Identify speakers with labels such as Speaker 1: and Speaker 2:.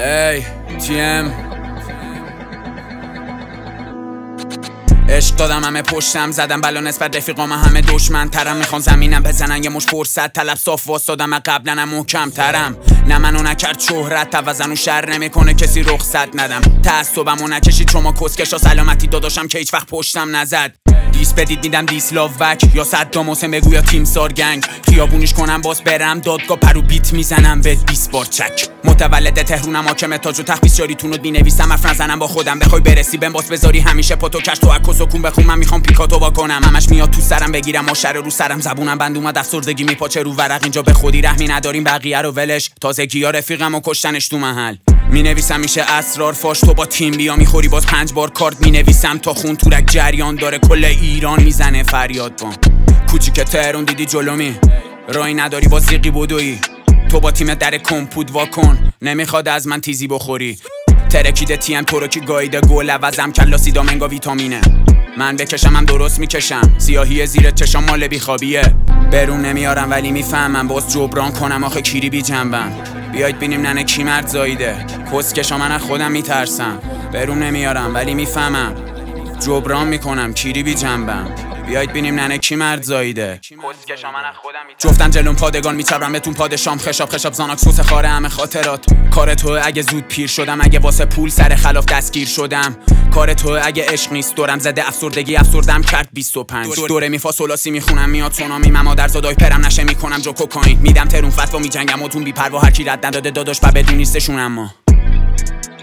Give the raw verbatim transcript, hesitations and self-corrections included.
Speaker 1: ای تیم عشق دادم همه پشتم زدم بلا نسبت رفیقام همه دشمن ترم میخوان زمینم بزنن یه مش فرصت طلب صاف واسدادم من قبلنم محکم ترم نه منو نکرد شهرت توزن و شر نمیکنه کسی رخصت ندم تعصبمو نکشید شما کسکشا سلامتی داداشم که هیچ وقت پشتم نزد دیس بدید میدم دیس لاو بک یا صدام حسین بگو یا تیم سار گنگ خیابونیش کنم باز برم دادگاه پرو بیت میزنم به بیست بار چک متولد تهرونم حاکم تاج و تخت بیسیاریتونو مینویسم حرف نزنم با خودم بخوای برسی بهم باس بذاری همیشه پاتو کش تو عکس و کون بخون من میخوام پیکاتو وا کنم همش میاد تو سرم بگیرم ماشر رو سرم زبونم بند اومد افسردگی میپاچه رو ورق اینجا به خودی رحمی نداریم بقیه رو ولش تازگی‌ها رفیقمو کشتنش تو محل مینویسم میشه اسرار فاش تو با تیم بیا میخوری باز پنج بار کارت مینویسم تا خون تورک جریان داره کل ایران میزنه فریاد بام کوچیک تهرون دیدی جلومی رای نداری با زیقی بدوی تو با تیم در کمپود واکن نمیخواد از من تیزی بخوری ترکیده تیم تو رو که گایده گل عوضم کلاسی دامنگا ویتامینه من بکشم هم درست میکشم سیاهی زیر چشام مال بیخوابیه برون نمیارم ولی میفهمم باز جبران کنم آخه کیری بی جنبم بیاید بینیم ننه کی مرد زاییده کسکشا من از خودم میترسم برون نمیارم ولی میفهمم جبران میکنم کیری بی جنبم بیاید بینیم ننه کی مرد زاییده جفتن جلون پادگان میچرم بهتون پادشام خشاب خشاب زاناک سوس خاره همه خاطرات کار تو اگه زود پیر شدم اگه واسه پول سر خلاف دستگیر شدم کار تو اگه عشق نیست دورم زده افسردگی افسردم کرد بیست و پنج دوره میفا سولاسی میخونم میاد سونامی من مادر زادای پرم نشه میکنم جو کوکائین میدم ترون فتوا میجنگم و تون بی پروا هر کی رد نداده داداش و بدون نیستشون اما